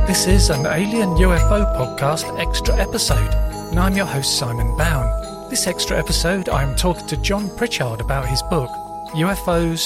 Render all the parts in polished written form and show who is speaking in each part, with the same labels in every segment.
Speaker 1: This is an Alien UFO Podcast extra episode, and I'm your host Simon Bown. This extra episode, I'm talking to John Pritchard about his book, UFOs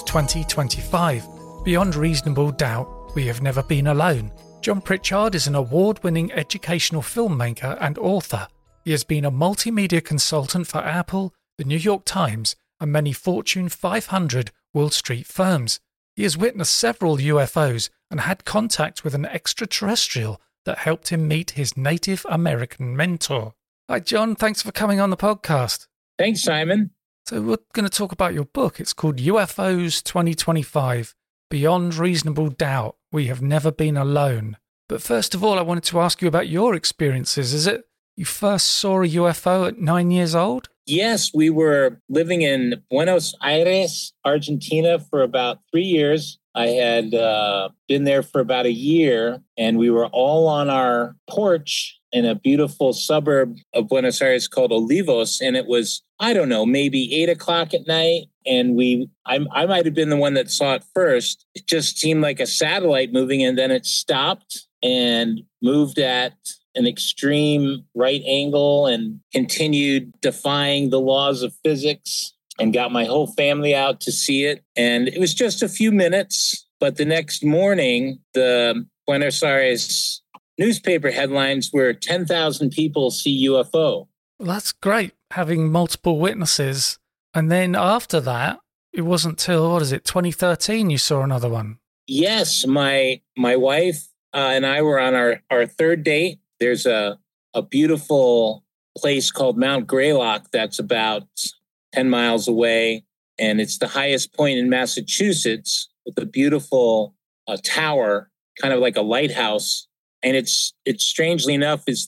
Speaker 1: 2025, Beyond Reasonable Doubt, We Have Never Been Alone. John Pritchard is an award-winning educational filmmaker and author. He has been a multimedia consultant for Apple, the New York Times, and many Fortune 500 Wall Street firms. He has witnessed several UFOs and had contact with an extraterrestrial that helped him meet his Native American mentor. Hi, John. Thanks for coming on the podcast.
Speaker 2: Thanks, Simon.
Speaker 1: So we're going to talk about your book. It's called UFOs 2025, Beyond Reasonable Doubt, We Have Never Been Alone. But first of all, I wanted to ask you about your experiences. Is it you first saw a UFO at 9 years old?
Speaker 2: Yes, we were living in Buenos Aires, Argentina for about 3 years. I had been there for about a year, and we were all on our porch in a beautiful suburb of Buenos Aires called Olivos. And it was, I don't know, maybe 8 o'clock at night. And I might have been the one that saw it first. It just seemed like a satellite moving, and then it stopped and moved at an extreme right angle and continued defying the laws of physics, and got my whole family out to see it. And it was just a few minutes, but the next morning, the Buenos Aires newspaper headlines were 10,000 people see UFO.
Speaker 1: Well, that's great, having multiple witnesses. And then after that, it wasn't till, 2013 you saw another one?
Speaker 2: Yes, my wife and I were on our third date. There's a beautiful place called Mount Greylock that's about 10 miles away, and it's the highest point in Massachusetts with a beautiful tower, kind of like a lighthouse. And it's strangely enough it's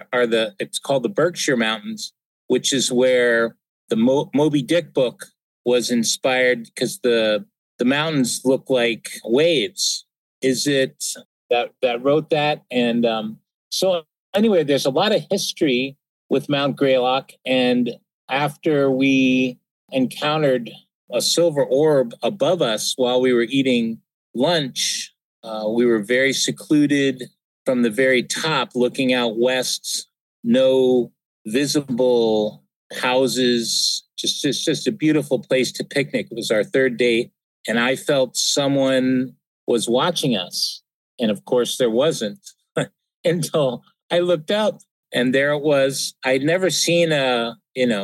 Speaker 2: called the Berkshire Mountains, which is where the Moby Dick book was inspired, because the mountains look like waves. Is it that wrote that? And so anyway, there's a lot of history with Mount Greylock. And after we encountered a silver orb above us while we were eating lunch, we were very secluded from the very top, looking out west, no visible houses, just a beautiful place to picnic. It was our third date, and I felt someone was watching us. And of course there wasn't until I looked up, and there it was. I'd never seen and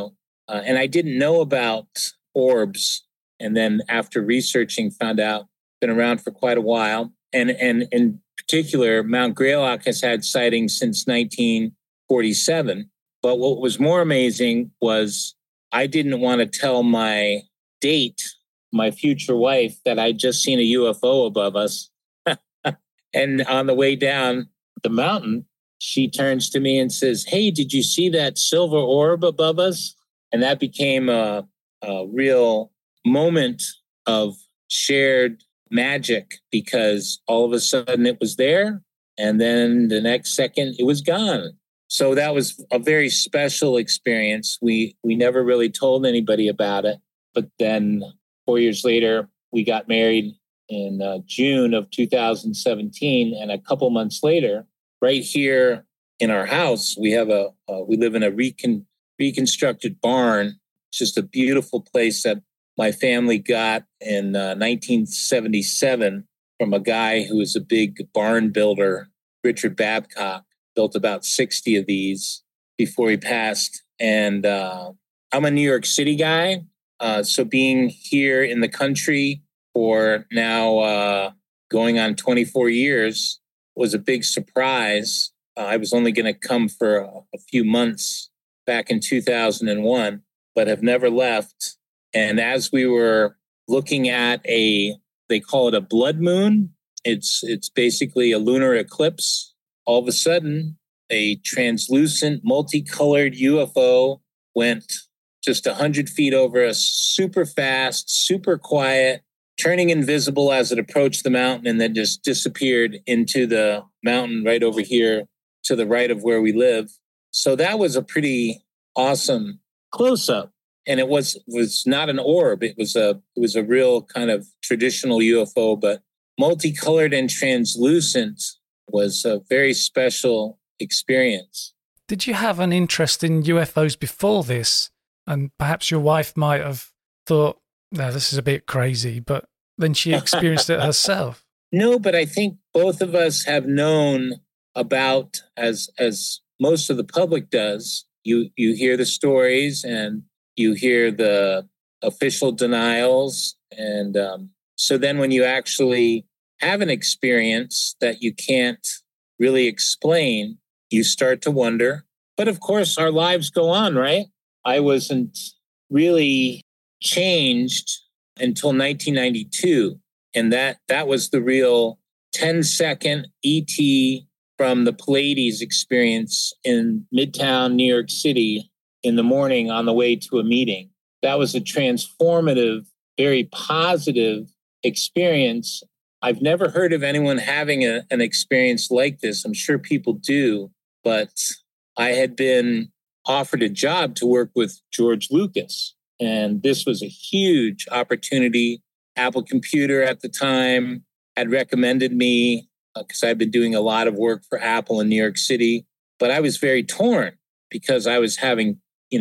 Speaker 2: I didn't know about orbs. And then after researching, found out, been around for quite a while. And in particular, Mount Greylock has had sightings since 1947. But what was more amazing was I didn't want to tell my date, my future wife, that I'd just seen a UFO above us. And on the way down the mountain, she turns to me and says, "Hey, did you see that silver orb above us?" And that became a real moment of shared magic, because all of a sudden it was there, and then the next second it was gone. So that was a very special experience. We never really told anybody about it. But then 4 years later, we got married in June of 2017. And a couple months later, right here in our house, we live in a reconstructed barn. It's just a beautiful place that my family got in 1977 from a guy who was a big barn builder, Richard Babcock. Built about 60 of these before he passed. And I'm a New York City guy. So being here in the country for now going on 24 years was a big surprise. I was only going to come for a few months back in 2001, but have never left. And as we were looking at they call it a blood moon. It's basically a lunar eclipse. All of a sudden, a translucent, multicolored UFO went just 100 feet over us, super fast, super quiet, turning invisible as it approached the mountain, and then just disappeared into the mountain right over here to the right of where we live. So that was a pretty awesome close-up. And it was not an orb. It was a real kind of traditional UFO, but multicolored and translucent was a very special experience.
Speaker 1: Did you have an interest in UFOs before this? And perhaps your wife might have thought, no, this is a bit crazy, but then she experienced it herself.
Speaker 2: No, but I think both of us have known about, as most of the public does. You hear the stories and you hear the official denials. And so then when you actually have an experience that you can't really explain, you start to wonder. But of course, our lives go on, right? I wasn't really changed until 1992. And that was the real 10-second ET from the Pleiades experience in Midtown New York City in the morning on the way to a meeting. That was a transformative, very positive experience. I've never heard of anyone having an experience like this. I'm sure people do, but I had been offered a job to work with George Lucas. And this was a huge opportunity. Apple Computer at the time had recommended me because I'd been doing a lot of work for Apple in New York City. But I was very torn because I was having,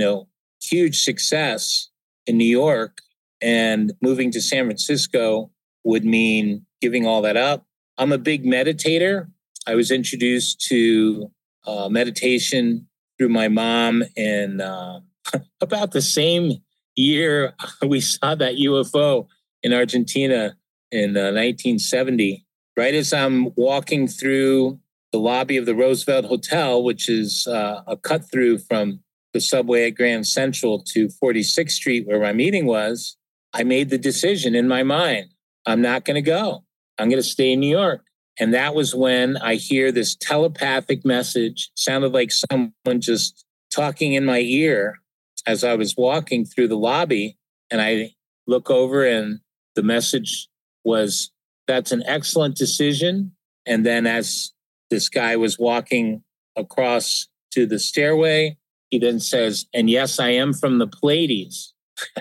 Speaker 2: huge success in New York, and moving to San Francisco would mean giving all that up. I'm a big meditator. I was introduced to meditation through my mom in about the same year we saw that UFO in Argentina in 1970. Right as I'm walking through the lobby of the Roosevelt Hotel, which is a cut through from the subway at Grand Central to 46th Street, where my meeting was, I made the decision in my mind, I'm not going to go. I'm going to stay in New York. And that was when I hear this telepathic message. Sounded like someone just talking in my ear as I was walking through the lobby. And I look over and the message was, that's an excellent decision. And then as this guy was walking across to the stairway, he then says, and yes, I am from the Pleiades.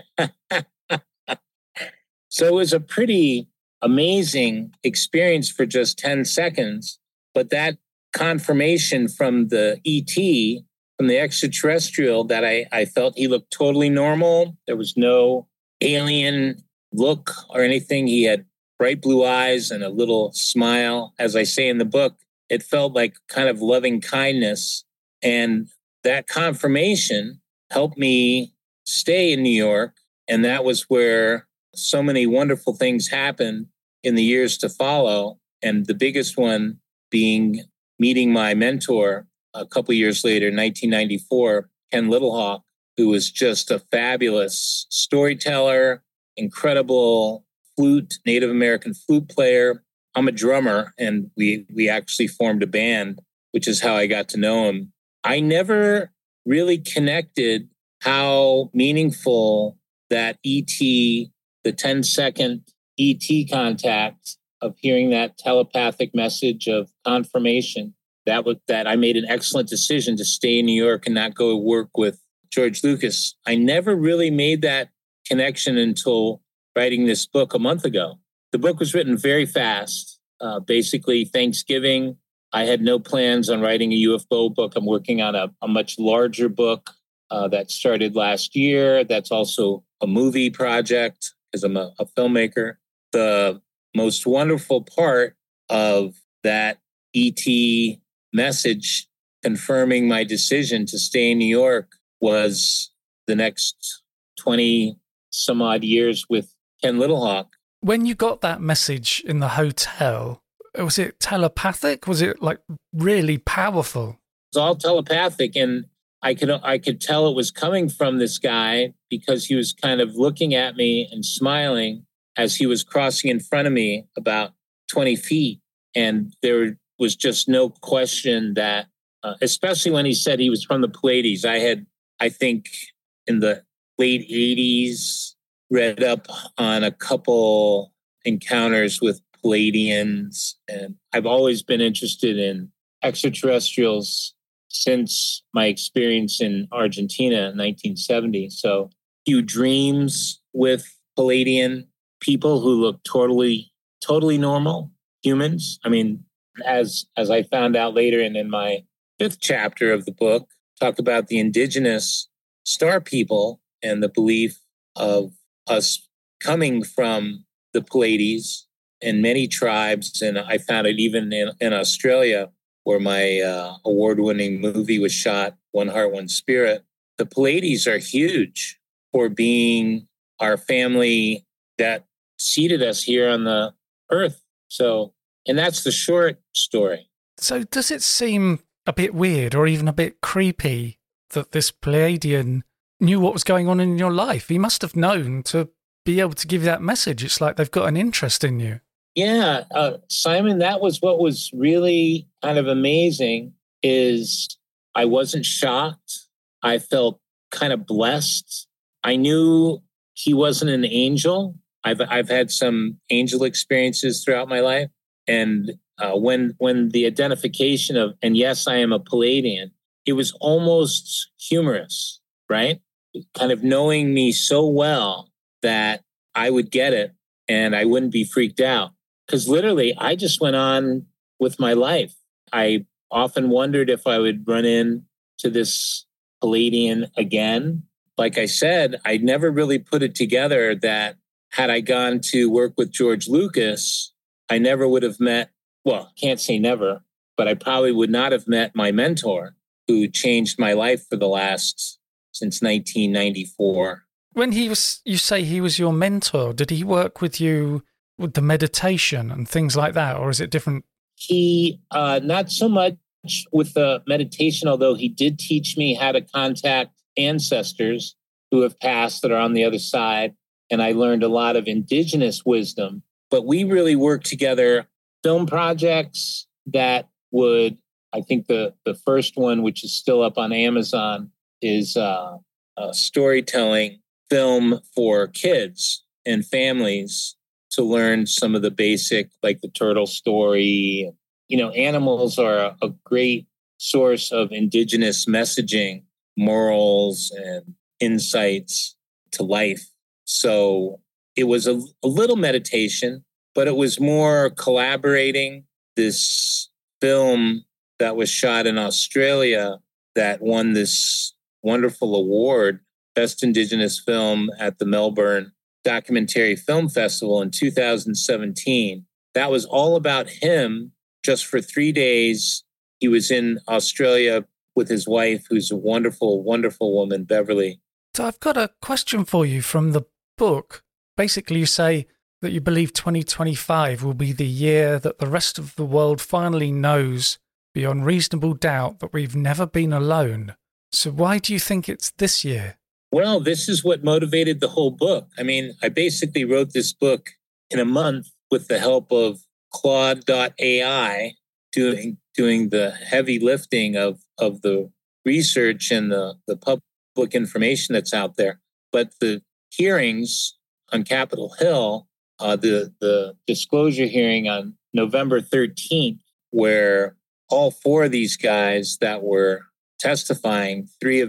Speaker 2: So it was a pretty amazing experience for just 10 seconds. But that confirmation from the ET, from the extraterrestrial, that I felt he looked totally normal. There was no alien look or anything. He had bright blue eyes and a little smile. As I say in the book, it felt like kind of loving kindness. And that confirmation helped me stay in New York. And that was where so many wonderful things happened in the years to follow. And the biggest one being meeting my mentor a couple years later, 1994, Ken Littlehawk, who was just a fabulous storyteller, incredible flute, Native American flute player. I'm a drummer, and we actually formed a band, which is how I got to know him. I never really connected how meaningful that ET, the 10-second ET contact of hearing that telepathic message of confirmation, that I made an excellent decision to stay in New York and not go work with George Lucas. I never really made that connection until writing this book a month ago. The book was written very fast. Basically, Thanksgiving, I had no plans on writing a UFO book. I'm working on a much larger book that started last year. That's also a movie project because I'm a filmmaker. The most wonderful part of that ET message confirming my decision to stay in New York was the next 20 some odd years with Ken Littlehawk.
Speaker 1: When you got that message in the hotel, was it telepathic? Was it like really powerful?
Speaker 2: It was all telepathic, and I could tell it was coming from this guy because he was kind of looking at me and smiling as he was crossing in front of me about 20 feet. And there was just no question that, especially when he said he was from the Pleiades, I think in the late 80s, read up on a couple encounters with Pleiadians. And I've always been interested in extraterrestrials since my experience in Argentina in 1970. So few dreams with Pleiadian people who look totally normal humans. I mean, as I found out later and in my fifth chapter of the book, talk about the indigenous star people and the belief of us coming from the Pleiades and many tribes. And I found it even in Australia, where my award-winning movie was shot, One Heart, One Spirit. The Pleiades are huge for being our family that seeded us here on the earth. So, and that's the short story.
Speaker 1: So does it seem a bit weird or even a bit creepy that this Pleiadian knew what was going on in your life? He must have known to be able to give you that message. It's like they've got an interest in you.
Speaker 2: Yeah, Simon, that was what was really kind of amazing is I wasn't shocked. I felt kind of blessed. I knew he wasn't an angel. I've had some angel experiences throughout my life. And when the identification of, and yes, I am a Pleiadian, it was almost humorous, right? Kind of knowing me so well that I would get it and I wouldn't be freaked out. Because literally, I just went on with my life. I often wondered if I would run into this Pleiadian again. Like I said, I never really put it together that had I gone to work with George Lucas, I never would have met, well, can't say never, but I probably would not have met my mentor who changed my life for the last, since 1994.
Speaker 1: When you say he was your mentor, did he work with you with the meditation and things like that, or is it different?
Speaker 2: He, not so much with the meditation, although he did teach me how to contact ancestors who have passed that are on the other side. And I learned a lot of indigenous wisdom, but we really worked together. Film projects that would, I think the first one, which is still up on Amazon, is a storytelling film for kids and families to learn some of the basic, like the turtle story. You know, animals are a great source of indigenous messaging, morals, and insights to life. So it was a little meditation, but it was more collaborating. This film that was shot in Australia that won this wonderful award, Best Indigenous Film at the Melbourne Documentary Film Festival in 2017. That was all about him. Just for 3 days, he was in Australia with his wife, who's a wonderful, wonderful woman, Beverly.
Speaker 1: So I've got a question for you from the book. Basically, you say that you believe 2025 will be the year that the rest of the world finally knows beyond reasonable doubt that we've never been alone. So why do you think it's this year?
Speaker 2: Well, this is what motivated the whole book. I mean, I basically wrote this book in a month with the help of Claude.ai doing the heavy lifting of the research and the public information that's out there. But the hearings on Capitol Hill, the disclosure hearing on November 13th, where all four of these guys that were testifying,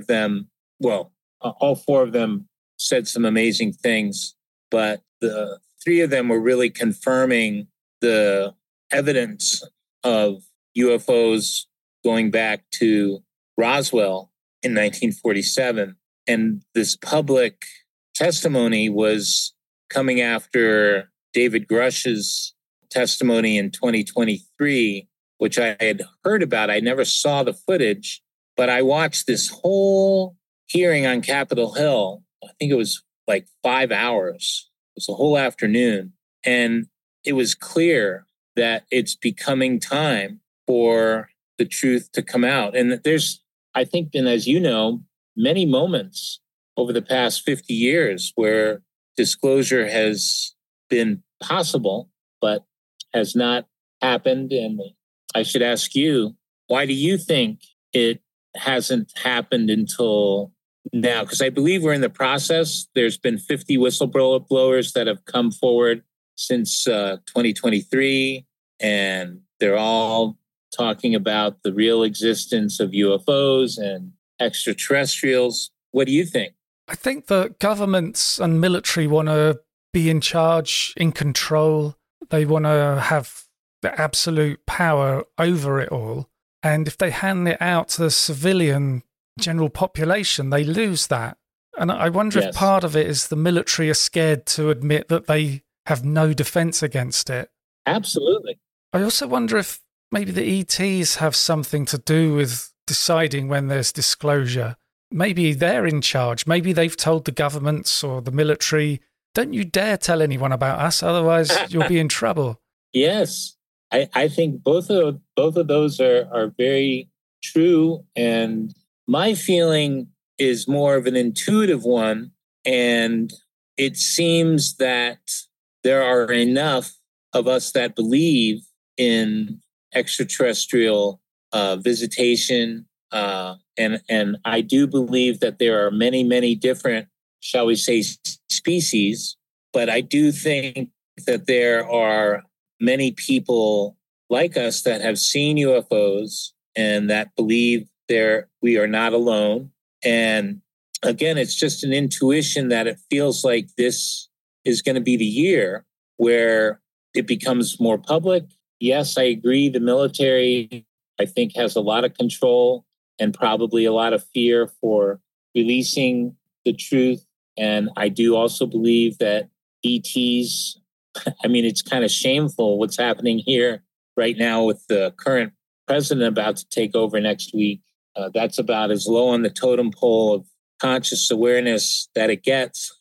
Speaker 2: all four of them said some amazing things, but the three of them were really confirming the evidence of UFOs going back to Roswell in 1947. And this public testimony was coming after David Grush's testimony in 2023, which I had heard about. I never saw the footage, but I watched this whole hearing on Capitol Hill. I think it was like 5 hours. It was a whole afternoon. And it was clear that it's becoming time for the truth to come out. And there's, I think, and as you know, many moments over the past 50 years where disclosure has been possible, but has not happened. And I should ask you, why do you think it hasn't happened until now? Because I believe we're in the process. There's been 50 whistleblowers that have come forward since 2023, and they're all talking about the real existence of UFOs and extraterrestrials. What do you think?
Speaker 1: I think that governments and military want to be in charge, in control. They want to have the absolute power over it all. And if they hand it out to the civilian general population, they lose that. And I wonder if part of it is the military are scared to admit that they have no defense against it.
Speaker 2: Absolutely.
Speaker 1: I also wonder if maybe the ETs have something to do with deciding when there's disclosure. Maybe they're in charge. Maybe they've told the governments or the military, don't you dare tell anyone about us, otherwise you'll be in trouble.
Speaker 2: Yes. I think both of those are very true. And my feeling is more of an intuitive one. And it seems that there are enough of us that believe in extraterrestrial visitation. And I do believe that there are many, many different, shall we say, species. But I do think that there are many people like us that have seen UFOs and that believe we are not alone. And again, it's just an intuition that it feels like this is going to be the year where it becomes more public. Yes, I agree. The military, I think, has a lot of control and probably a lot of fear for releasing the truth. And I do also believe that ETs, I mean, it's kind of shameful what's happening here right now with the current president about to take over next week. That's about as low on the totem pole of conscious awareness that it gets.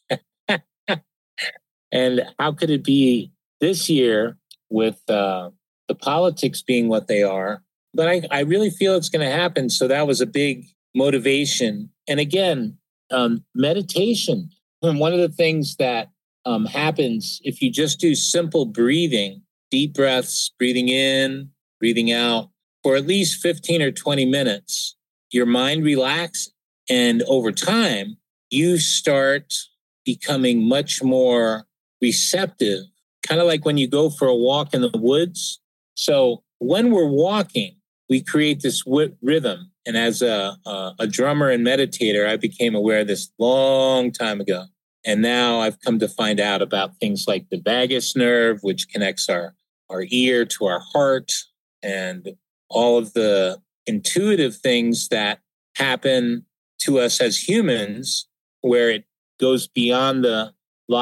Speaker 2: And how could it be this year with the politics being what they are? But I really feel it's going to happen. So that was a big motivation. And again, meditation. And one of the things that happens if you just do simple breathing, deep breaths, breathing in, breathing out for at least 15 or 20 minutes, your mind relaxes. And over time, you start becoming much more receptive, kind of like when you go for a walk in the woods. So when we're walking, we create this rhythm. And as a drummer and meditator, I became aware of this long time ago. And now I've come to find out about things like the vagus nerve, which connects our ear to our heart, and all of the intuitive things that happen to us as humans, where it goes beyond the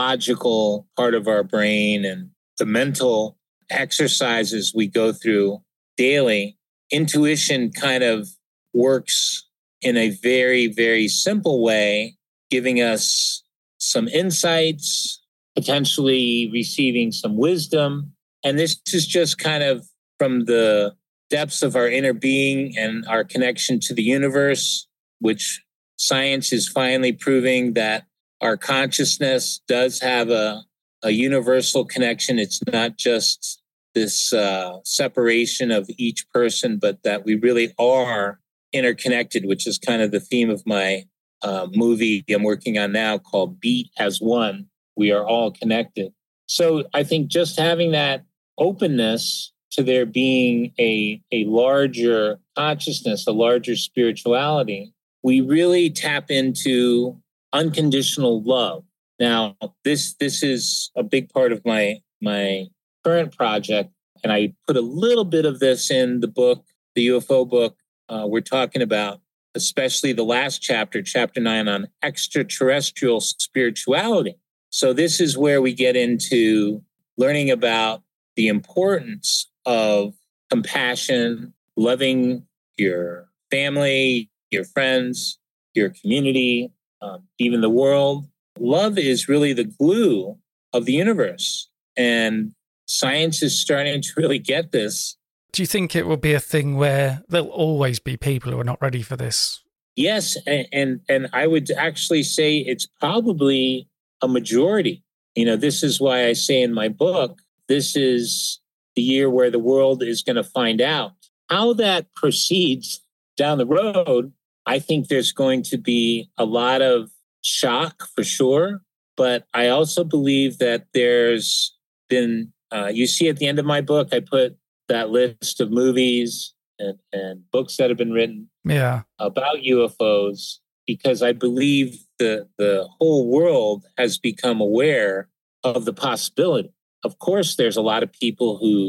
Speaker 2: logical part of our brain and the mental exercises we go through daily. Intuition kind of works in a very, very simple way, giving us some insights, potentially receiving some wisdom. And this is just kind of from the depths of our inner being and our connection to the universe, which science is finally proving that our consciousness does have a universal connection. It's not just this separation of each person, but that we really are interconnected, which is kind of the theme of my movie I'm working on now called Beat as One. We are all connected. So I think just having that openness to there being a larger consciousness, a larger spirituality, we really tap into unconditional love. Now, this is a big part of my current project, and I put a little bit of this in the book, the UFO book. We're talking about, especially the last chapter, chapter 9, on extraterrestrial spirituality. So this is where we get into learning about the importance of compassion, loving your family, your friends, your community, even the world. Love is really the glue of the universe. And science is starting to really get this.
Speaker 1: Do you think it will be a thing where there'll always be people who are not ready for this?
Speaker 2: Yes. And I would actually say it's probably a majority. You know, this is why I say in my book, this is the year where the world is going to find out. How that proceeds down the road, I think there's going to be a lot of shock for sure. But I also believe that there's been, you see at the end of my book, I put that list of movies and books that have been written about UFOs, because I believe the whole world has become aware of the possibility. Of course, there's a lot of people who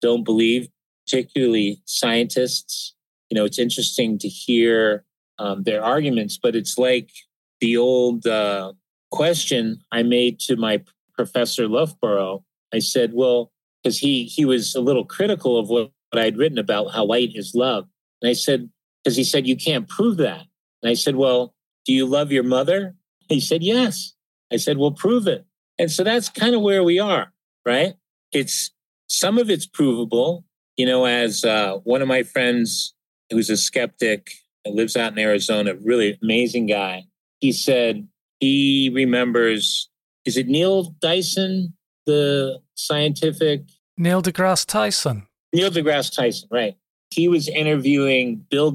Speaker 2: don't believe, particularly scientists. It's interesting to hear their arguments, but it's like the old question I made to my professor Loughborough. I said, well, because he was a little critical of what I'd written about how light is love. And I said, because he said, you can't prove that. And I said, well, do you love your mother? He said, yes. I said, well, prove it. And so that's kind of where we are, right? Some of it's provable, as one of my friends who's a skeptic and lives out in Arizona, really amazing guy. He said he remembers, is it Neil Dyson, the scientific?
Speaker 1: Neil deGrasse Tyson.
Speaker 2: Neil deGrasse Tyson, right. He was interviewing Bill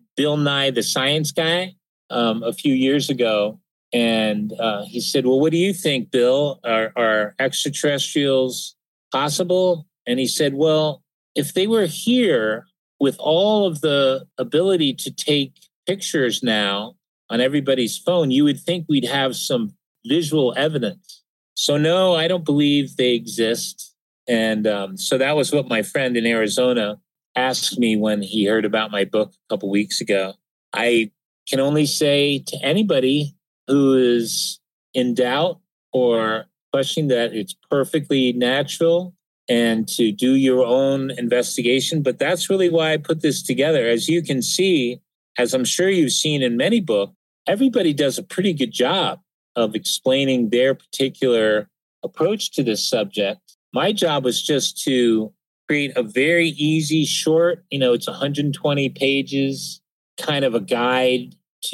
Speaker 2: Nye, the science guy, a few years ago. And he said, well, what do you think, Bill? Are extraterrestrials possible? And he said, well, if they were here with all of the ability to take pictures now on everybody's phone, you would think we'd have some visual evidence. So no, I don't believe they exist. And so that was what my friend in Arizona asked me when he heard about my book a couple weeks ago. I can only say to anybody who is in doubt or questioning that it's perfectly natural and to do your own investigation. But that's really why I put this together. As you can see, as I'm sure you've seen in many books, everybody does a pretty good job of explaining their particular approach to this subject. My job was just to create a very easy, short, it's 120 pages, kind of a guide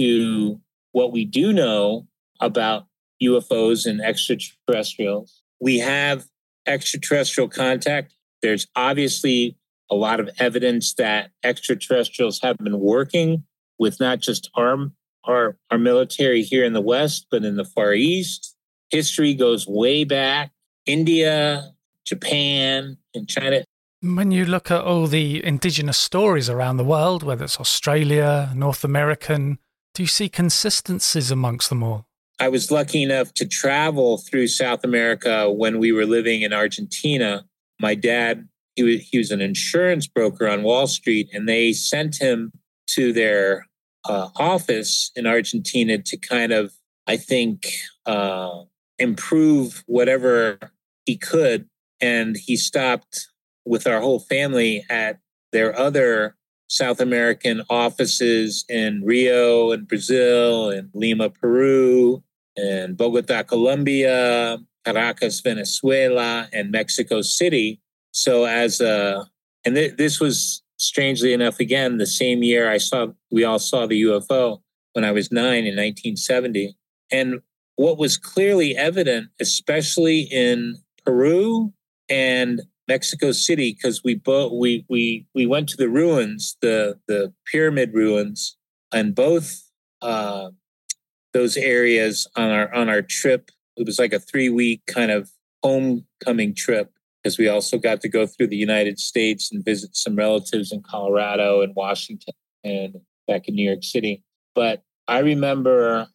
Speaker 2: to what we do know about UFOs and extraterrestrials. We have extraterrestrial contact. There's obviously a lot of evidence that extraterrestrials have been working with not just our military here in the West, but in the Far East. History goes way back. India, Japan, and China.
Speaker 1: When you look at all the indigenous stories around the world, whether it's Australia, North American, do you see consistencies amongst them all?
Speaker 2: I was lucky enough to travel through South America when we were living in Argentina. My dad, he was an insurance broker on Wall Street, and they sent him to their office in Argentina to kind of, I think, improve whatever he could. And he stopped with our whole family at their other South American offices in Rio and Brazil and Lima, Peru, and Bogota, Colombia, Caracas, Venezuela, and Mexico City. So this was strangely enough, again, the same year we all saw the UFO when I was 9 in 1970. And what was clearly evident, especially in Peru and Mexico City, because we went to the ruins, the pyramid ruins, and both those areas on our trip. It was like a 3-week kind of homecoming trip, because we also got to go through the United States and visit some relatives in Colorado and Washington and back in New York City. But I remember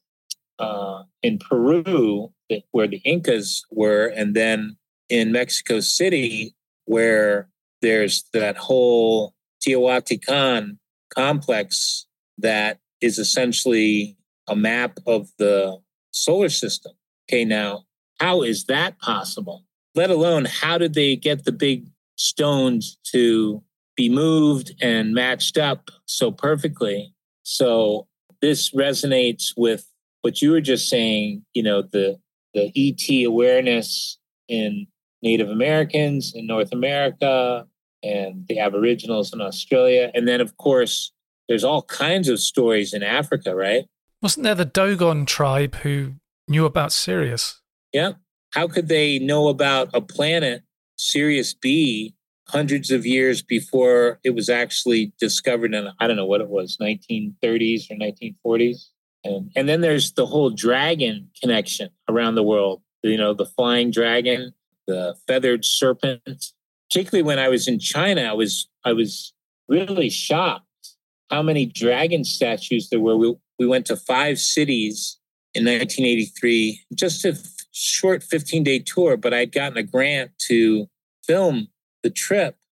Speaker 2: in Peru, where the Incas were, and then in Mexico City, where there's that whole Teotihuacan complex that is essentially a map of the solar system. Okay, now, how is that possible? Let alone, how did they get the big stones to be moved and matched up so perfectly? So this resonates with what you were just saying, the ET awareness in Native Americans in North America and the Aboriginals in Australia. And then, of course, there's all kinds of stories in Africa, right?
Speaker 1: Wasn't there the Dogon tribe who knew about Sirius?
Speaker 2: Yeah. How could they know about a planet, Sirius B, hundreds of years before it was actually discovered in, I don't know what it was, 1930s or 1940s? And then there's the whole dragon connection around the world, the flying dragon, the feathered serpent. Particularly when I was in China, I was really shocked how many dragon statues there were. We went to 5 cities in 1983, just a short 15-day tour, but I'd gotten a grant to film the trip.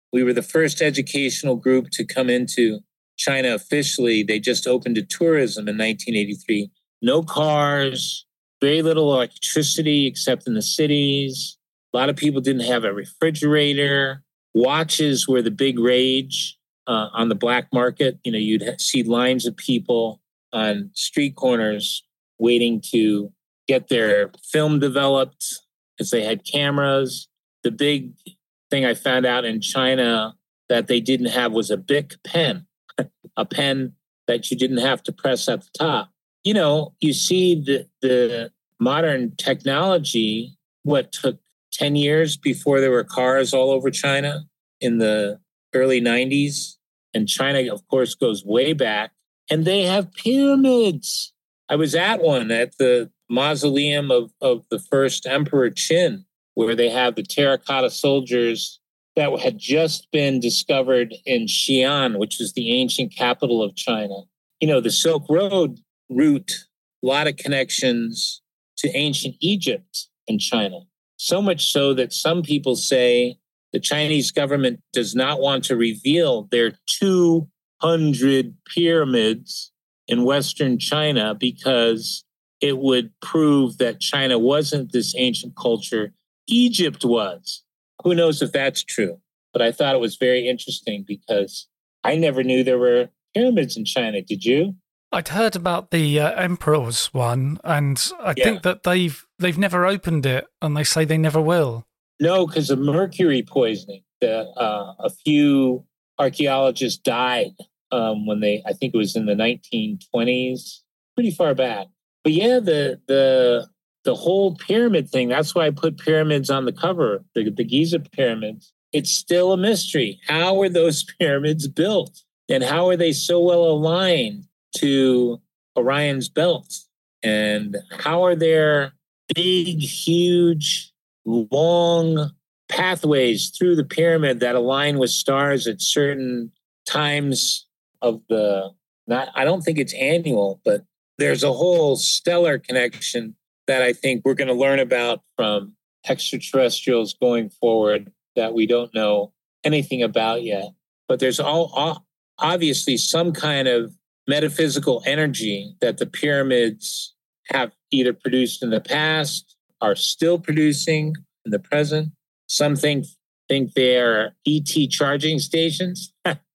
Speaker 2: We were the first educational group to come into China officially. They just opened to tourism in 1983. No cars, very little electricity except in the cities. A lot of people didn't have a refrigerator. Watches were the big rage on the black market. You'd see lines of people on street corners waiting to get their film developed because they had cameras. The big thing I found out in China that they didn't have was a Bic pen, a pen that you didn't have to press at the top. You see the modern technology, what took 10 years before there were cars all over China in the early 90s. And China, of course, goes way back. And they have pyramids. I was at one at the mausoleum of the first Emperor Qin, where they have the terracotta soldiers that had just been discovered in Xi'an, which is the ancient capital of China. The Silk Road route, a lot of connections to ancient Egypt and China. So much so that some people say the Chinese government does not want to reveal their 200 pyramids in Western China because it would prove that China wasn't this ancient culture. Egypt was. Who knows if that's true? But I thought it was very interesting because I never knew there were pyramids in China. Did you?
Speaker 1: I'd heard about the Emperor's one, and I think that they've never opened it, and they say they never will.
Speaker 2: No, because of mercury poisoning. A few archaeologists died when I think it was in the 1920s, pretty far back. But yeah, the whole pyramid thing, that's why I put pyramids on the cover, the Giza pyramids. It's still a mystery. How were those pyramids built? And how are they so well aligned to Orion's belt? And how are there big, huge, long pathways through the pyramid that align with stars at certain times of I don't think it's annual, but there's a whole stellar connection that I think we're going to learn about from extraterrestrials going forward that we don't know anything about yet. But there's obviously some kind of metaphysical energy that the pyramids have either produced in the past, are still producing in the present. Some think they are ET charging stations.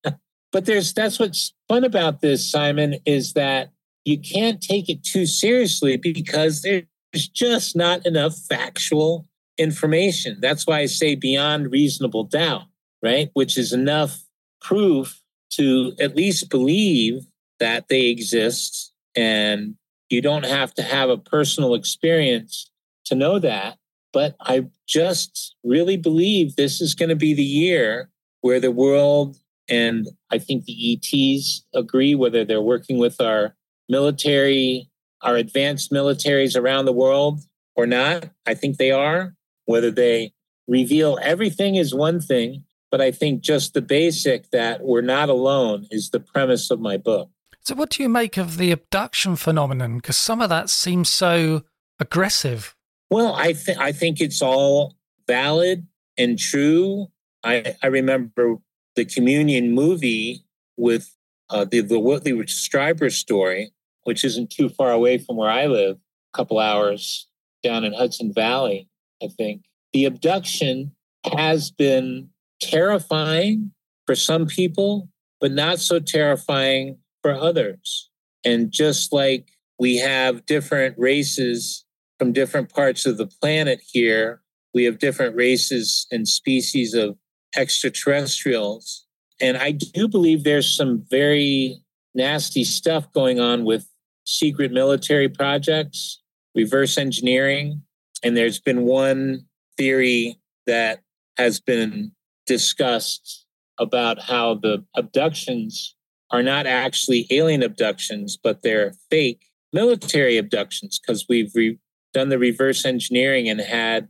Speaker 2: But that's what's fun about this, Simon, is that you can't take it too seriously because there's just not enough factual information. That's why I say beyond reasonable doubt, right? Which is enough proof to at least believe that they exist. And you don't have to have a personal experience to know that. But I just really believe this is going to be the year where the world, and I think the ETs agree, whether they're working with our military, our advanced militaries around the world or not. I think they are. Whether they reveal everything is one thing, but I think just the basic that we're not alone is the premise of my book.
Speaker 1: So what do you make of the abduction phenomenon? Because some of that seems so aggressive.
Speaker 2: Well, I think it's all valid and true. I remember the Communion movie with the Whitley Strieber story, which isn't too far away from where I live, a couple hours down in Hudson Valley, I think. The abduction has been terrifying for some people, but not so terrifying for others. And just like we have different races from different parts of the planet here, we have different races and species of extraterrestrials. And I do believe there's some very nasty stuff going on with secret military projects, reverse engineering. And there's been one theory that has been discussed about how the abductions are not actually alien abductions, but they're fake military abductions because we've done the reverse engineering and had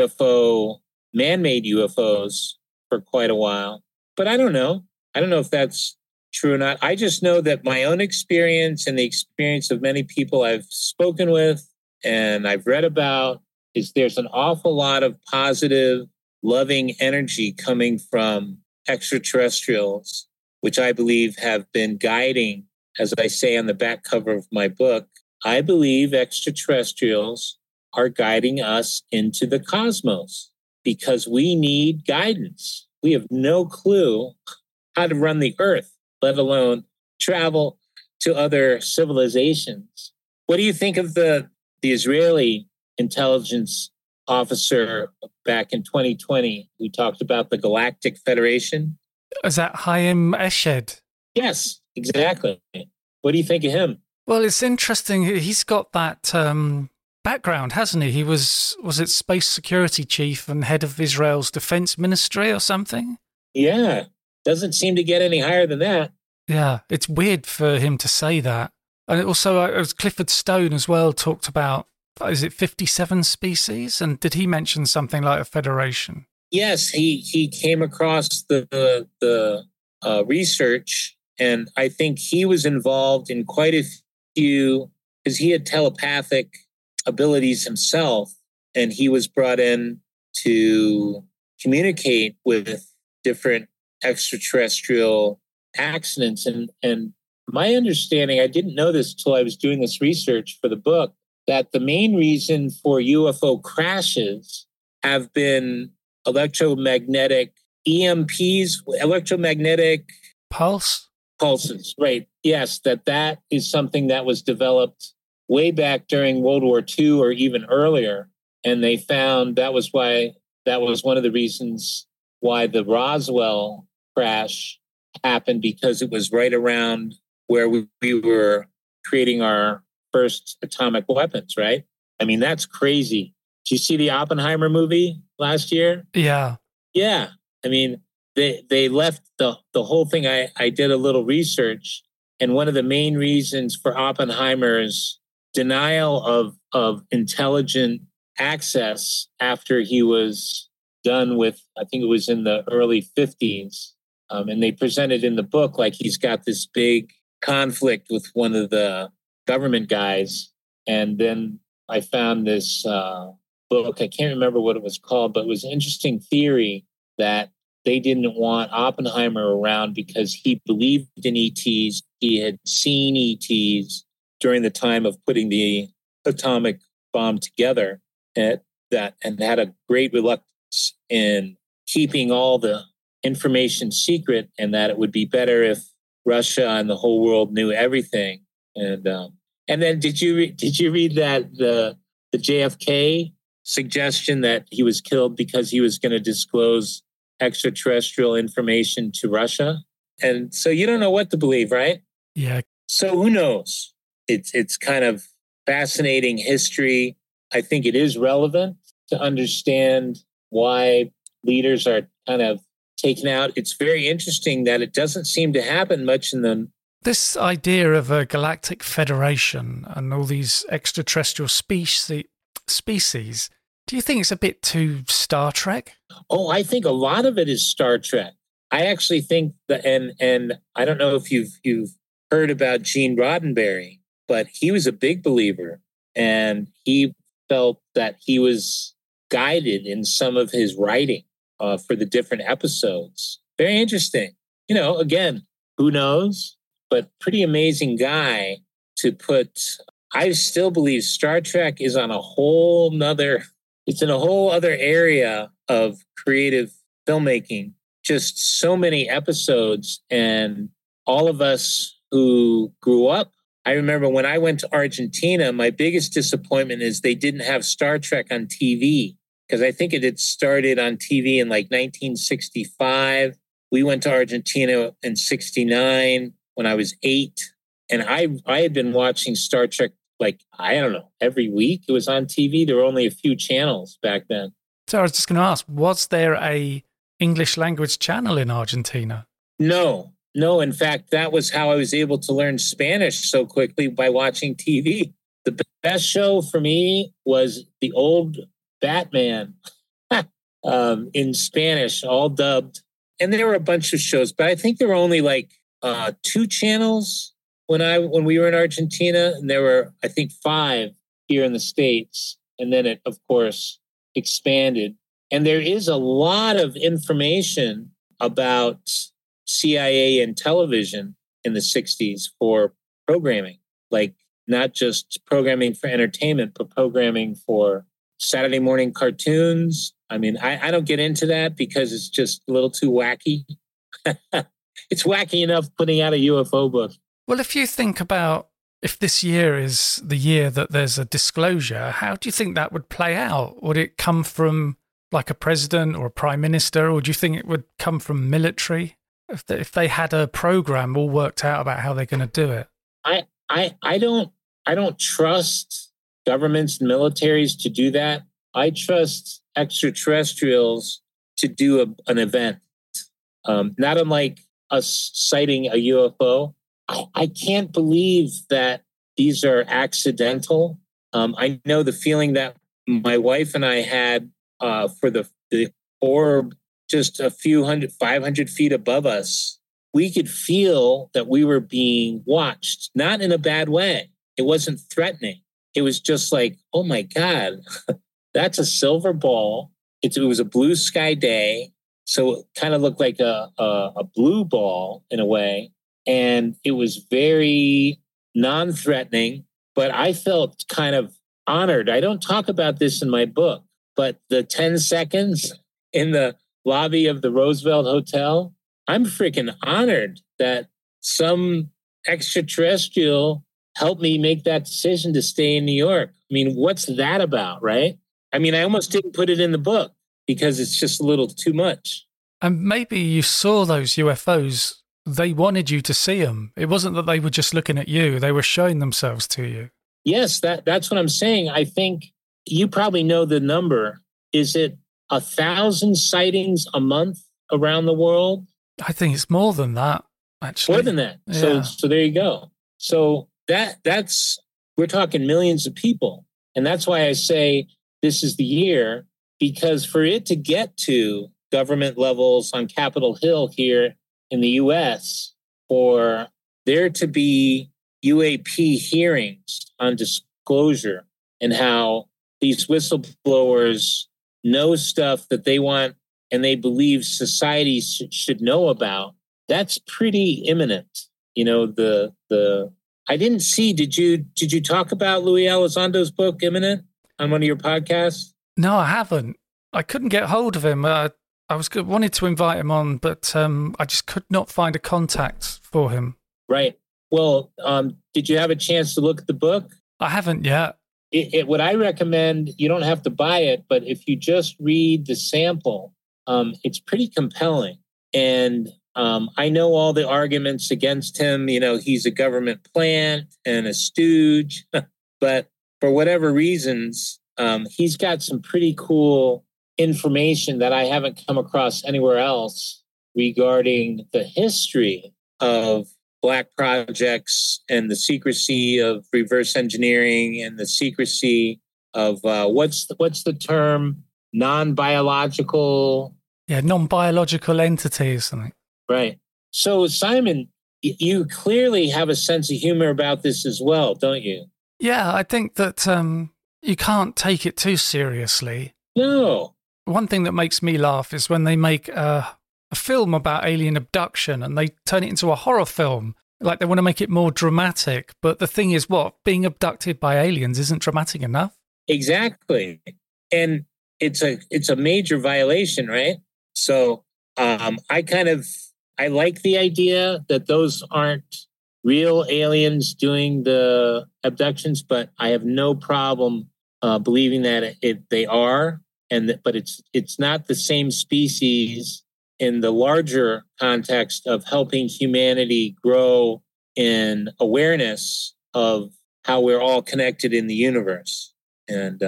Speaker 2: man-made UFOs for quite a while. But I don't know. I don't know if that's true or not. I just know that my own experience and the experience of many people I've spoken with and I've read about is there's an awful lot of positive, loving energy coming from extraterrestrials, which I believe have been guiding, as I say on the back cover of my book, I believe extraterrestrials are guiding us into the cosmos because we need guidance. We have no clue how to run the earth, let alone travel to other civilizations. What do you think of the Israeli intelligence officer back in 2020 who talked about the Galactic Federation?
Speaker 1: Is that Haim Eshed?
Speaker 2: Yes, exactly. What do you think of him?
Speaker 1: Well, it's interesting. He's got that background, hasn't he? He was it Space Security Chief and head of Israel's Defense Ministry or something?
Speaker 2: Yeah, doesn't seem to get any higher than that.
Speaker 1: Yeah, it's weird for him to say that. And also, Clifford Stone as well talked about, is it 57 species? And did he mention something like a federation?
Speaker 2: Yes, he came across the research, and I think he was involved in quite a few, because he had telepathic abilities himself, and he was brought in to communicate with different extraterrestrial accidents. And my understanding, I didn't know this till I was doing this research for the book, that the main reason for UFO crashes have been electromagnetic EMPs, electromagnetic pulses, right? Yes, that is something that was developed way back during World War II or even earlier. And they found that was one of the reasons why the Roswell crash happened, because it was right around where we were creating our first atomic weapons, right? I mean, that's crazy. Did you see the Oppenheimer movie last year?
Speaker 1: Yeah.
Speaker 2: Yeah. I mean, they left the whole thing. I did a little research, and one of the main reasons for Oppenheimer's denial of intelligent access after he was done with, I think it was in the early 50s, and they presented in the book like he's got this big conflict with one of the government guys. And then I found this book, I can't remember what it was called, but it was an interesting theory that they didn't want Oppenheimer around because he believed in ETs. He had seen ETs during the time of putting the atomic bomb together, and had a great reluctance in keeping all the information secret, and that it would be better if Russia and the whole world knew everything. And then did you read that the JFK suggestion that he was killed because he was going to disclose extraterrestrial information to Russia? And so you don't know what to believe, right?
Speaker 1: Yeah.
Speaker 2: So who knows? It's kind of fascinating history. I think it is relevant to understand why leaders are kind of taken out. It's very interesting that it doesn't seem to happen much in the...
Speaker 1: This idea of a galactic federation and all these extraterrestrial species, do you think it's a bit too Star Trek?
Speaker 2: Oh, I think a lot of it is Star Trek. I actually think that, and I don't know if you've heard about Gene Roddenberry, but he was a big believer, and he felt that he was guided in some of his writing for the different episodes. Very interesting. You know, again, who knows? But pretty amazing guy to put. I still believe Star Trek is on a whole nother, it's in a whole other area of creative filmmaking. Just so many episodes, and all of us who grew up. I remember when I went to Argentina, my biggest disappointment is they didn't have Star Trek on TV, because I think it had started on TV in like 1965. We went to Argentina in 69 when I was 8. And I had been watching Star Trek, like, I don't know, every week it was on TV. There were only a few channels back then.
Speaker 1: So I was just going to ask, was there a English language channel in Argentina?
Speaker 2: No. In fact, that was how I was able to learn Spanish so quickly, by watching TV. The best show for me was the old Batman in Spanish, all dubbed. And there were a bunch of shows, but I think there were only like 2 channels when we were in Argentina, and there were, I think, 5 here in the States. And then it, of course, expanded. And there is a lot of information about CIA and television in the 60s for programming, like not just programming for entertainment, but programming for Saturday morning cartoons. I mean, I don't get into that because it's just a little too wacky. It's wacky enough putting out a UFO book.
Speaker 1: Well, if you think about if this year is the year that there's a disclosure, how do you think that would play out? Would it come from like a president or a prime minister, or do you think it would come from military? If they had a program all worked out about how they're going to do it?
Speaker 2: I don't trust governments and militaries to do that. I trust extraterrestrials to do an event, not unlike us citing a UFO. I can't believe that these are accidental. I know the feeling that my wife and I had for the orb just a few 500 feet above us. We could feel that we were being watched, not in a bad way. It wasn't threatening. It was just like, oh my God, that's a silver ball. It was a blue sky day. So it kind of looked like a blue ball in a way. And it was very non-threatening, but I felt kind of honored. I don't talk about this in my book, but the 10 seconds in the lobby of the Roosevelt Hotel, I'm freaking honored that some extraterrestrial helped me make that decision to stay in New York. I mean, what's that about, right? I mean, I almost didn't put it in the book because it's just a little too much.
Speaker 1: And maybe you saw those UFOs. They wanted you to see them. It wasn't that they were just looking at you. They were showing themselves to you.
Speaker 2: Yes, that's what I'm saying. I think you probably know the number. Is it 1,000 sightings a month around the world?
Speaker 1: I think it's more than that, actually.
Speaker 2: More than that.
Speaker 1: Yeah.
Speaker 2: So there you go. So that's we're talking millions of people. And that's why I say this is the year, because for it to get to government levels on Capitol Hill here in the US, for there to be UAP hearings on disclosure and how these whistleblowers know stuff that they want and they believe society should know about, that's pretty imminent. You know, I didn't see, did you talk about Louis Elizondo's book, Imminent, on one of your podcasts?
Speaker 1: No, I haven't. I couldn't get hold of him. I wanted to invite him on, but I just could not find a contact for him.
Speaker 2: Right. Well, did you have a chance to look at the book?
Speaker 1: I haven't yet.
Speaker 2: What I recommend, you don't have to buy it, but if you just read the sample, it's pretty compelling. And I know all the arguments against him. You know, he's a government plant and a stooge, but for whatever reasons, he's got some pretty cool information that I haven't come across anywhere else regarding the history of Black projects and the secrecy of reverse engineering and the secrecy of what's the term? Non-biological.
Speaker 1: Yeah, non-biological entities, something.
Speaker 2: Right. So, Simon, you clearly have a sense of humor about this as well, don't you?
Speaker 1: Yeah, I think that you can't take it too seriously.
Speaker 2: No.
Speaker 1: One thing that makes me laugh is when they make a film about alien abduction and they turn it into a horror film. Like they want to make it more dramatic. But the thing is, what? Being abducted by aliens isn't dramatic enough?
Speaker 2: Exactly. And it's a major violation, right? So I like the idea that those aren't real aliens doing the abductions, but I have no problem believing that they are. But it's not the same species in the larger context of helping humanity grow in awareness of how we're all connected in the universe. And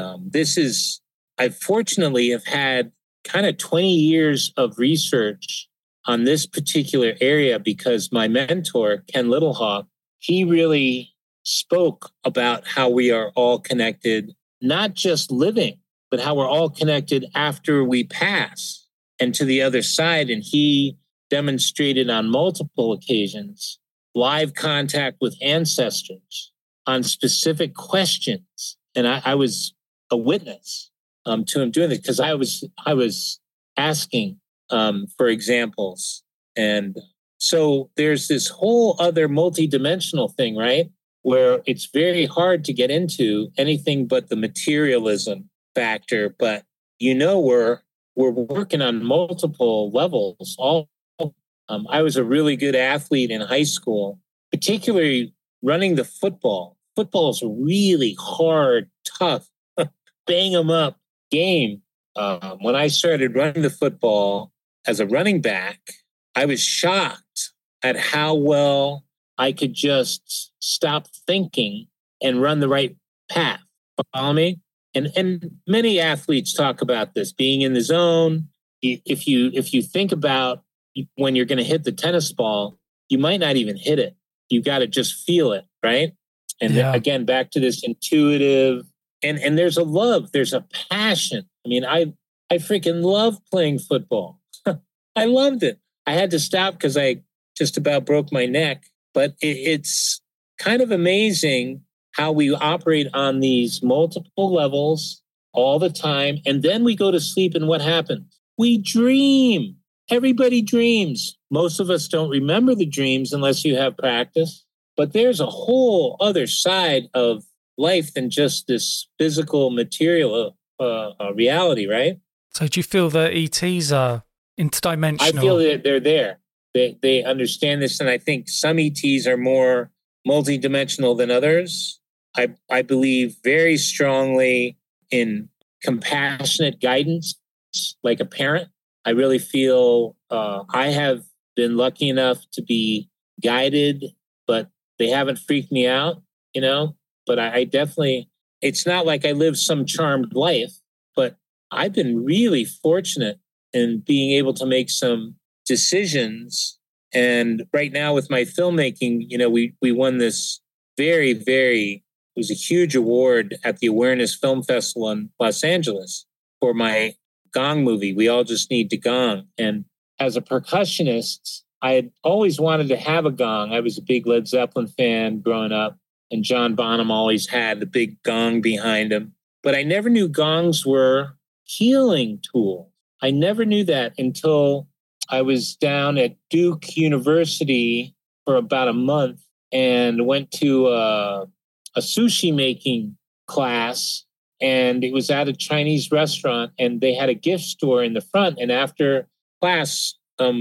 Speaker 2: I fortunately have had kind of 20 years of research on this particular area because my mentor, Ken Littlehawk, he really spoke about how we are all connected, not just living, but how we're all connected after we pass and to the other side. And he demonstrated on multiple occasions live contact with ancestors on specific questions. And I was a witness to him doing this because I was asking for examples. And so there's this whole other multidimensional thing, right? Where it's very hard to get into anything but the materialism factor. But we're working on multiple levels. I was a really good athlete in high school, particularly running the football. Football is a really hard, tough, bang 'em up game. When I started running the football as a running back, I was shocked at how well I could just stop thinking and run the right path. Follow me? And many athletes talk about this, being in the zone. If you think about when you're going to hit the tennis ball, you might not even hit it. You got to just feel it, right? And again, back to this intuitive, and there's a love, there's a passion. I mean, I freaking love playing football. I loved it. I had to stop because I just about broke my neck. But it's kind of amazing how we operate on these multiple levels all the time. And then we go to sleep, and what happens? We dream. Everybody dreams. Most of us don't remember the dreams unless you have practice. But there's a whole other side of life than just this physical material reality, right?
Speaker 1: So do you feel that ETs are interdimensional?
Speaker 2: I feel that they're there. They understand this, and I think some ETs are more multidimensional than others. I believe very strongly in compassionate guidance, like a parent. I really feel I have been lucky enough to be guided, but they haven't freaked me out, But I definitely, it's not like I live some charmed life, but I've been really fortunate in being able to make some decisions. And right now with my filmmaking, we won this it was a huge award at the Awareness Film Festival in Los Angeles for my gong movie, We All Just Need to Gong. And as a percussionist, I had always wanted to have a gong. I was a big Led Zeppelin fan growing up, and John Bonham always had the big gong behind him. But I never knew gongs were healing tools. I never knew that until I was down at Duke University for about a month and went to a sushi making class. And it was at a Chinese restaurant, and they had a gift store in the front. And after class,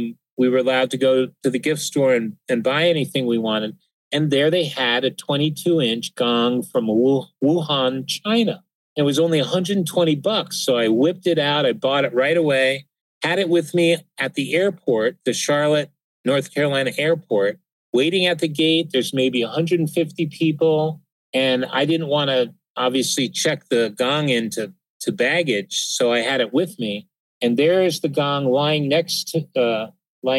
Speaker 2: we were allowed to go to the gift store and buy anything we wanted. And there they had a 22-inch gong from Wuhan, China. It was only $120. So I whipped it out. I bought it right away, had it with me at the airport, the Charlotte, North Carolina airport, waiting at the gate. There's maybe 150 people. And I didn't want to obviously check the gong into baggage. So I had it with me. And there is the gong lying next to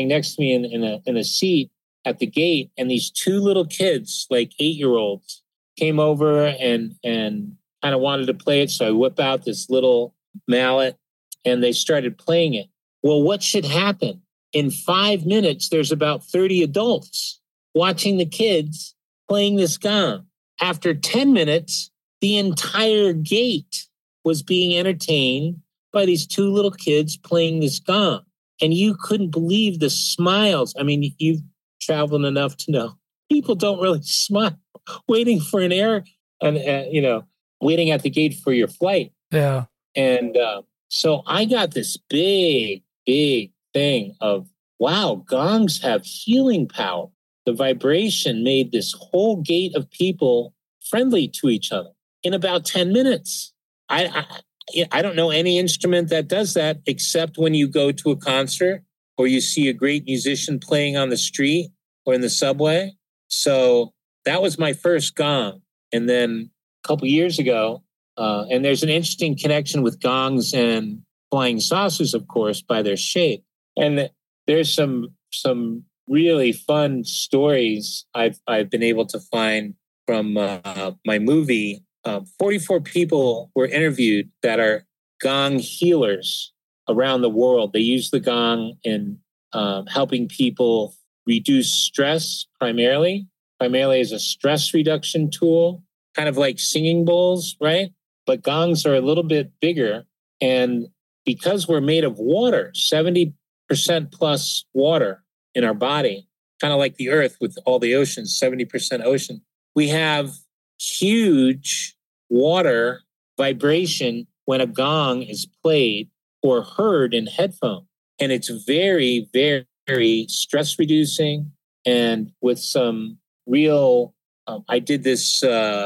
Speaker 2: me in a seat at the gate. And these two little kids, like 8-year-olds, came over and kind of wanted to play it. So I whip out this little mallet and they started playing it. Well, what should happen? In 5 minutes, there's about 30 adults watching the kids playing this gong. After 10 minutes, the entire gate was being entertained by these two little kids playing this gong. And you couldn't believe the smiles. I mean, you've traveled enough to know people don't really smile waiting for an air and, waiting at the gate for your flight.
Speaker 1: Yeah.
Speaker 2: And so I got this big thing of, wow, gongs have healing power. The vibration made this whole gate of people friendly to each other in about 10 minutes. I don't know any instrument that does that except when you go to a concert or you see a great musician playing on the street or in the subway. So that was my first gong. And then a couple years ago, and there's an interesting connection with gongs and flying saucers, of course, by their shape. And there's some really fun stories I've been able to find from my movie. 44 people were interviewed that are gong healers around the world. They use the gong in helping people reduce stress primarily as a stress reduction tool, kind of like singing bowls, right? But gongs are a little bit bigger. And because we're made of water, 70% plus water in our body, kind of like the earth with all the oceans, 70% ocean. We have huge water vibration when a gong is played or heard in headphones. And it's very, very, very stress reducing. And with some real, I did this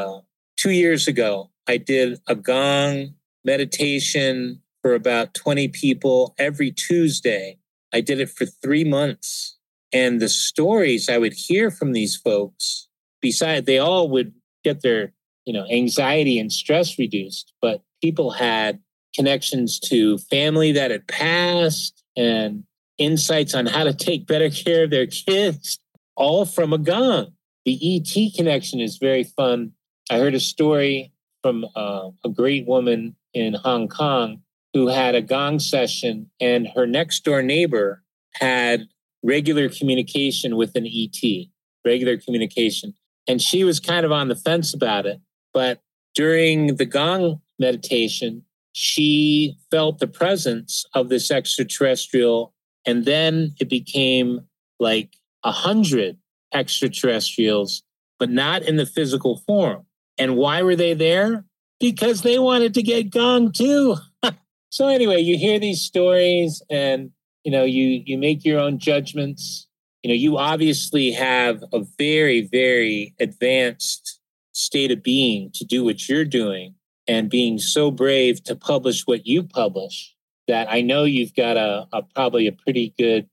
Speaker 2: 2 years ago. I did a gong meditation for about 20 people every Tuesday. I did it for 3 months. And the stories I would hear from these folks, besides they all would get their, anxiety and stress reduced, but people had connections to family that had passed and insights on how to take better care of their kids, all from a gong. The ET connection is very fun. I heard a story from a great woman in Hong Kong who had a gong session, and her next door neighbor had regular communication with an ET, regular communication. And she was kind of on the fence about it. But during the gong meditation, she felt the presence of this extraterrestrial. And then it became like 100 extraterrestrials, but not in the physical form. And why were they there? Because they wanted to get gonged too. So anyway, you hear these stories and, you make your own judgments. You obviously have a very, very advanced state of being to do what you're doing, and being so brave to publish what you publish, that I know you've got probably a pretty good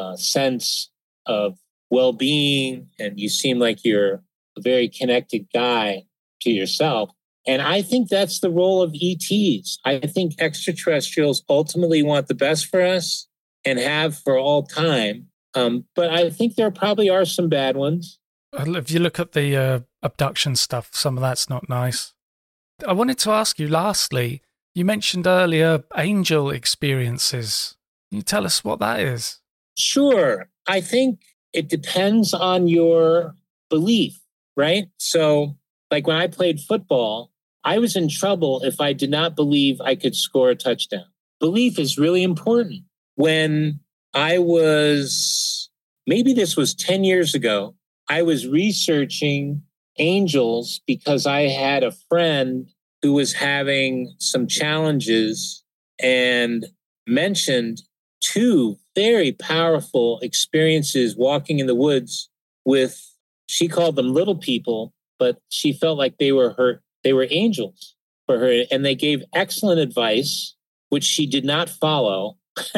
Speaker 2: sense of well-being, and you seem like you're a very connected guy to yourself. And I think that's the role of ETs. I think extraterrestrials ultimately want the best for us and have for all time. But I think there probably are some bad ones.
Speaker 1: If you look at the abduction stuff, some of that's not nice. I wanted to ask you lastly, you mentioned earlier angel experiences. Can you tell us what that is?
Speaker 2: Sure. I think it depends on your belief, right? So like when I played football, I was in trouble if I did not believe I could score a touchdown. Belief is really important. When I was, maybe this was 10 years ago, I was researching angels because I had a friend who was having some challenges and mentioned 2 very powerful experiences walking in the woods with, she called them little people, but she felt like they were angels for her. And they gave excellent advice, which she did not follow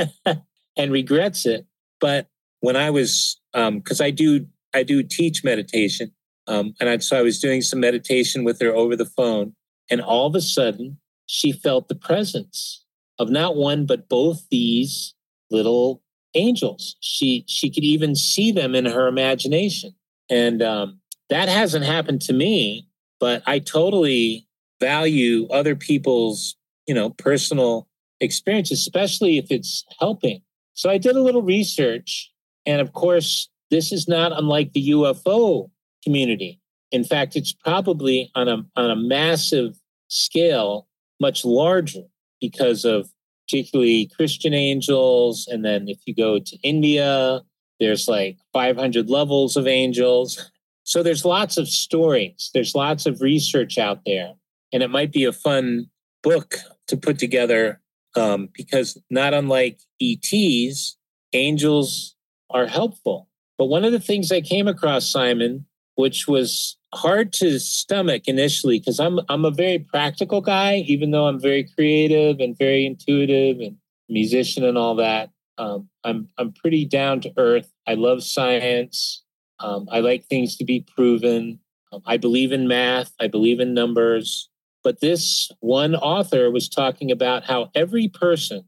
Speaker 2: and regrets it. But when I was, because I do teach meditation, so I was doing some meditation with her over the phone, and all of a sudden she felt the presence of not one but both these little angels. She could even see them in her imagination, and that hasn't happened to me. But I totally value other people's, personal experience, especially if it's helping. So I did a little research, and of course, this is not unlike the UFO community. In fact, it's probably on a massive scale, much larger, because of particularly Christian angels. And then if you go to India, there's like 500 levels of angels. So there's lots of stories. There's lots of research out there. And it might be a fun book to put together because not unlike ETs, angels are helpful. But one of the things I came across, Simon, which was hard to stomach initially, because I'm a very practical guy, even though I'm very creative and very intuitive and musician and all that. I'm pretty down to earth. I love science. I like things to be proven. I believe in math. I believe in numbers. But this one author was talking about how every person,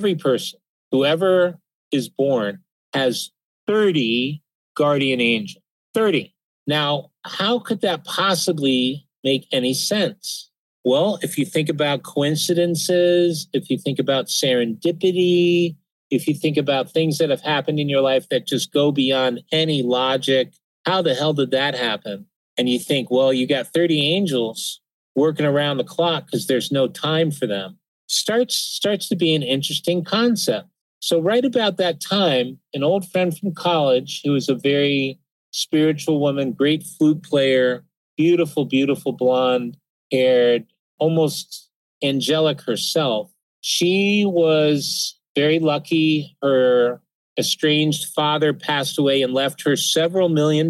Speaker 2: whoever is born, has 30 guardian angels. 30. Now, how could that possibly make any sense? Well, if you think about coincidences, if you think about serendipity, if you think about things that have happened in your life that just go beyond any logic, how the hell did that happen? And you think, well, you got 30 angels working around the clock because there's no time for them. Starts to be an interesting concept. So right about that time, an old friend from college who was a very spiritual woman, great flute player, beautiful, beautiful blonde haired, almost angelic herself. She was very lucky. Her estranged father passed away and left her several $1 million.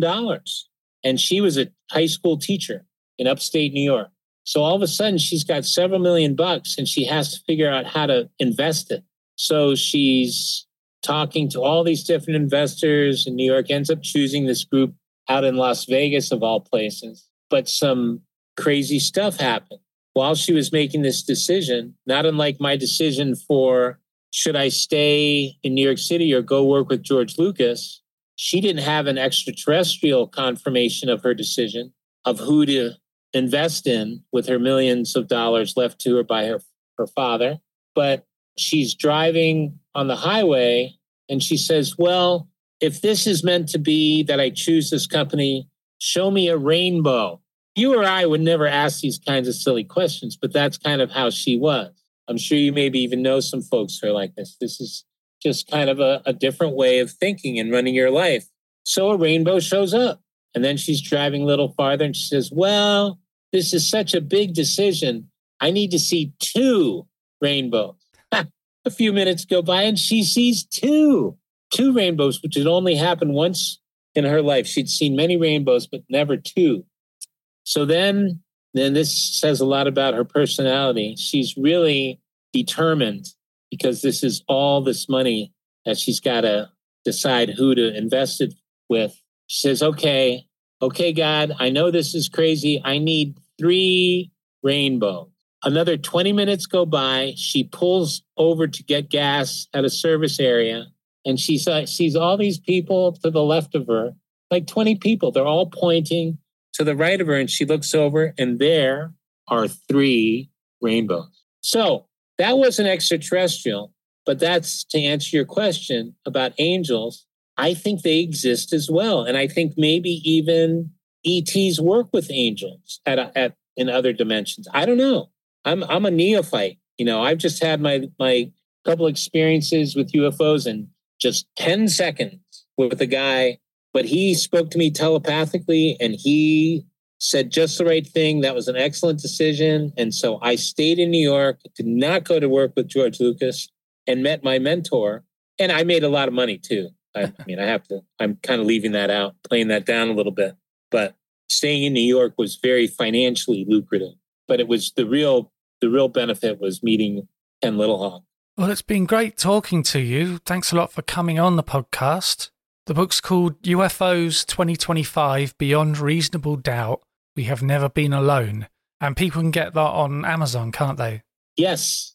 Speaker 2: And she was a high school teacher in upstate New York. So all of a sudden she's got several $1 million and she has to figure out how to invest it. So she's talking to all these different investors in New York, ends up choosing this group out in Las Vegas of all places. But some crazy stuff happened while she was making this decision, not unlike my decision for should I stay in New York City or go work with George Lucas. She didn't have an extraterrestrial confirmation of her decision of who to invest in with her millions of dollars left to her by her father. But she's driving on the highway and she says, well, if this is meant to be that I choose this company, show me a rainbow. You or I would never ask these kinds of silly questions, but that's kind of how she was. I'm sure you maybe even know some folks who are like this. This is just kind of a different way of thinking and running your life. So a rainbow shows up and then she's driving a little farther and she says, well, this is such a big decision. I need to see 2 rainbows. A few minutes go by and she sees two rainbows, which had only happened once in her life. She'd seen many rainbows, but never 2. So then this says a lot about her personality. She's really determined because this is all this money that she's got to decide who to invest it with. She says, okay, God, I know this is crazy. I need 3 rainbows. Another 20 minutes go by. She pulls over to get gas at a service area and she sees all these people to the left of her, like 20 people. They're all pointing to the right of her and she looks over and there are 3 rainbows. So that wasn't extraterrestrial, but that's to answer your question about angels. I think they exist as well. And I think maybe even ETs work with angels in other dimensions. I don't know. I'm a neophyte. I've just had my couple experiences with UFOs in just 10 seconds with a guy, but he spoke to me telepathically and he said just the right thing. That was an excellent decision. And so I stayed in New York, did not go to work with George Lucas and met my mentor. And I made a lot of money too. I'm kind of leaving that out, playing that down a little bit, but staying in New York was very financially lucrative, but it was the real benefit was meeting Ken Littlehawk.
Speaker 1: Well, it's been great talking to you. Thanks a lot for coming on the podcast. The book's called UFOs 2025 Beyond Reasonable Doubt. We Have Never Been Alone. And people can get that on Amazon, can't they?
Speaker 2: Yes.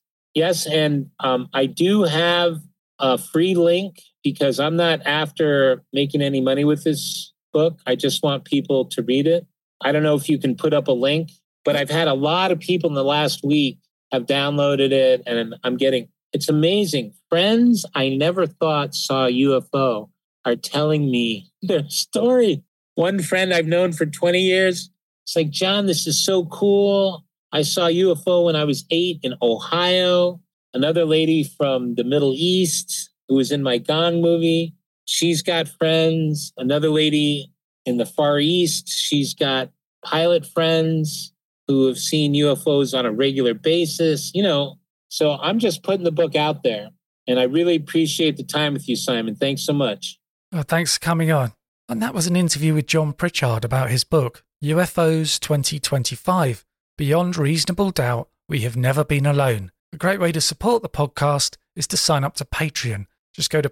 Speaker 2: And I do have a free link because I'm not after making any money with this book. I just want people to read it. I don't know if you can put up a link, but I've had a lot of people in the last week have downloaded it and it's amazing. Friends I never thought saw a UFO are telling me their story. One friend I've known for 20 years, it's like, John, this is so cool. I saw a UFO when I was 8 in Ohio. Another lady from the Middle East who was in my Gone movie, she's got friends. Another lady in the Far East, she's got pilot friends who have seen UFOs on a regular basis, So I'm just putting the book out there. And I really appreciate the time with you, Simon. Thanks so much.
Speaker 1: Well, thanks for coming on. And that was an interview with John Pritchard about his book, UFOs 2025, Beyond Reasonable Doubt, We Have Never Been Alone. A great way to support the podcast is to sign up to Patreon. Just go to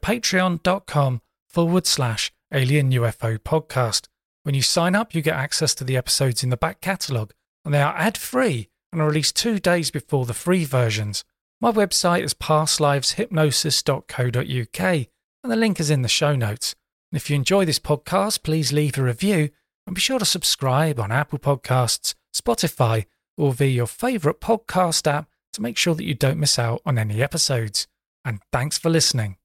Speaker 1: patreon.com/Alien UFO Podcast. When you sign up, you get access to the episodes in the back catalogue, and they are ad-free and are released 2 days before the free versions. My website is pastliveshypnosis.co.uk, and the link is in the show notes. And if you enjoy this podcast, please leave a review and be sure to subscribe on Apple Podcasts, Spotify, or via your favourite podcast app to make sure that you don't miss out on any episodes. And thanks for listening.